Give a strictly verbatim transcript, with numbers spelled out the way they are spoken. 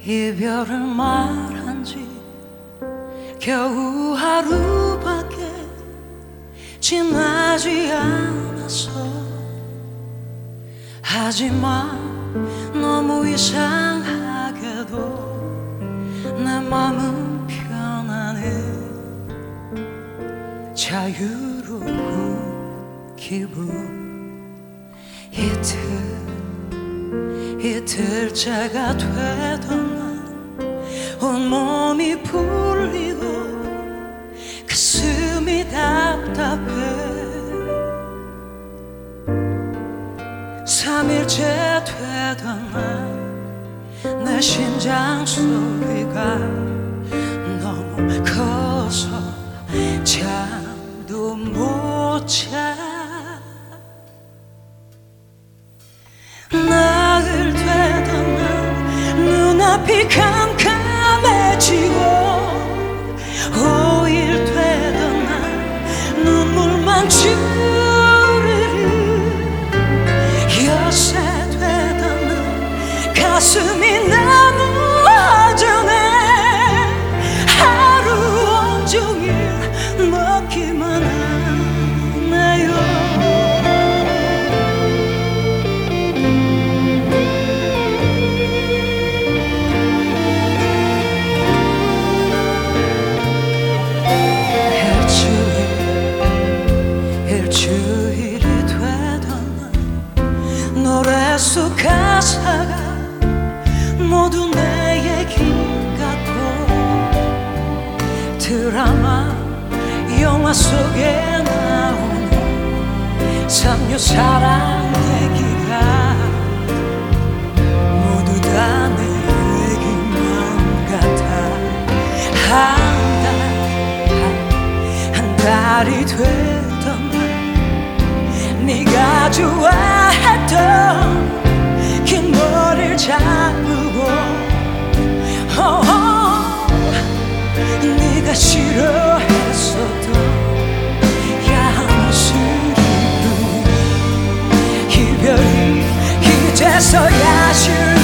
이별을 말한 지 겨우 하루밖에 지나지 않았어. 하지만 너무 이상하게도 내 맘은 편안해. 자유로운 기분. 이틀 이틀째가 되던 날 온몸이 풀리고 가슴이 답답해. 삼일째 되던 날 내 심장 소리가 너무 커서 잠도 못 자. 나흘 되던 날 눈앞이 캄캄해지고 오일 되던 날 눈물만 주르르 여세 되던 날 가슴이 너무 허전해. 하루 온종일 먹기만 하네요. 일주일이 되던 날 노래 속 가사가 모두 내 얘기 같고 드라마 영화 속에 나오는 삼류 사랑 얘기가 모두 다 내 얘기만 같아. 한 달, 한 달이 되던 날 네가 좋아했던 긴 머리를 잡고 oh, 네가 싫어했었던 야한 모습이 이별이 이제서야 싫어.